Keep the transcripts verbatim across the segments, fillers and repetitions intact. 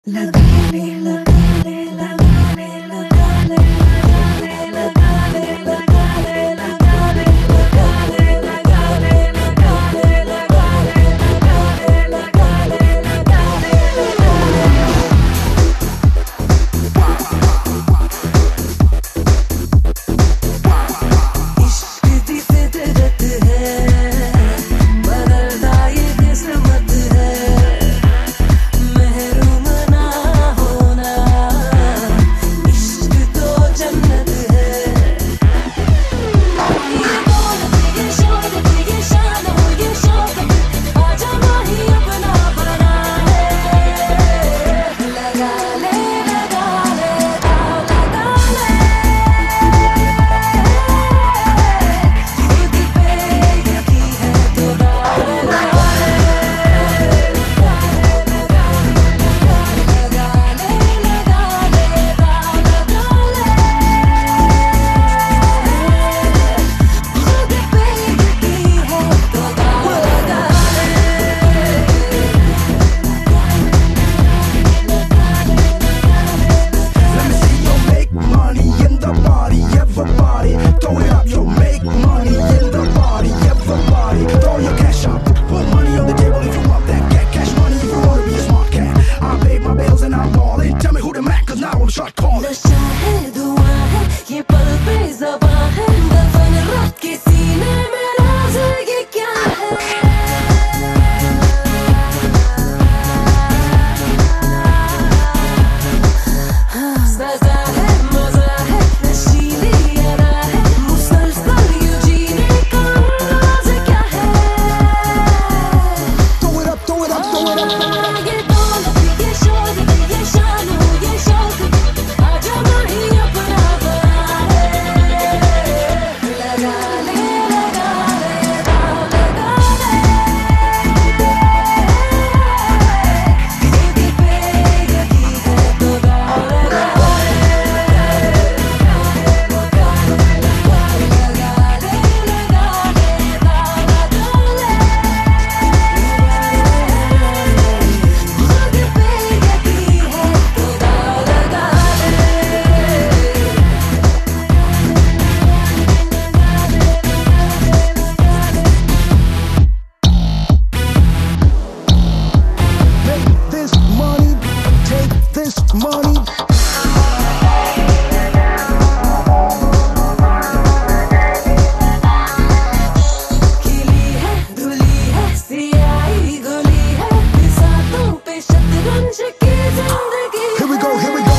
लगा ले लगा ले लगा ले लगा ले लगा ले लगा ले लगा ले लगा ले लगा ले लगा ले लगा ले लगा ले लगा ले लगा ले इश्क दी फितरत है बदलदा ये किस्मत है महरूम ना होना इश्क तो जन्नत है ये दौलत ये शोहरत ये शान हो ये शौकत आजा माही अपना बना है लगा ले लगा ले दाव लगा ले खुद पे यकीन है तो दाव लगा ले लगा ले लगा ले लगा ले दाव लगा ले खुद पे यकीन है तो दाव लगा Let me see you make money in the party, everybody. Throw it up, yo, make money in the party, everybody. Throw your cash up, put money on the table if you want that. Get cash money if you wanna be a smart cat. I pay my bills and I'm ballin'. Tell me who the man, cause now I'm shot calling. नशा है दुआ है ये पल पे ज़बां है दफन रख के सीने में राज़ ये क्या है सज़ा है मज़ा है नशीली अदा है मुसलसल यूं जीने का अंदाज़ क्या है Throw it up, throw it up, throw it up. ये दौलत ये शोहरत ये शान हो ये शौकत आजा माही अपना बना है लगा ले लगा ले दाव लगा ले खुद पे यकीन है तो दाव लगा ले लगा ले लगा ले लगा ले दाव लगा ले खुद पे यकीन है तो दाव लगा ले Make this money, take this money. खिली है धुली है सियाही गुली है बिसातों पे शतरंज की जिंदगी Here we go, here we go.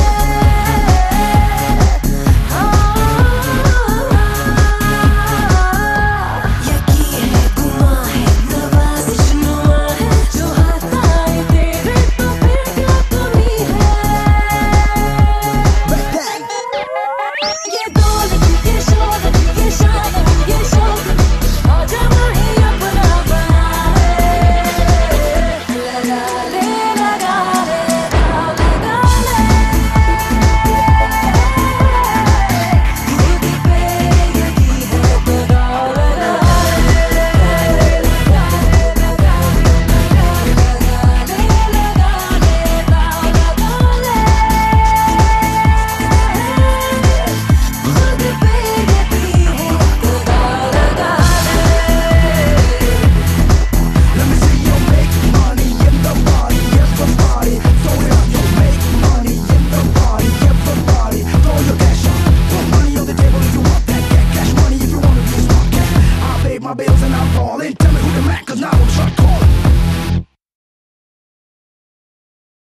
यकीन है गुमा है नवाज़िश नुमा है जो हाथ आए तेरे तो फिर क्या कमी है Make that. ये दौलत ये शोहरत ये शान हो ये शौकत आजा माही अपना बना है लगा ले लगा ले दाव लगा ले खुद पे यकीन है तो दाव लगा ले लगा ले लगा ले लगा ले लगा ले दाव लगा ले खुद पे यकीन है तो दाव लगा ले Let me see you make money in the party, everybody. Throw it up, yo, make money in the party, everybody. Throw your cash up, put money on the table if you want that. Get cash money if you wanna be a smart cat. I pay my bills and I'm ballin'. Tell me who the man, cause now I'm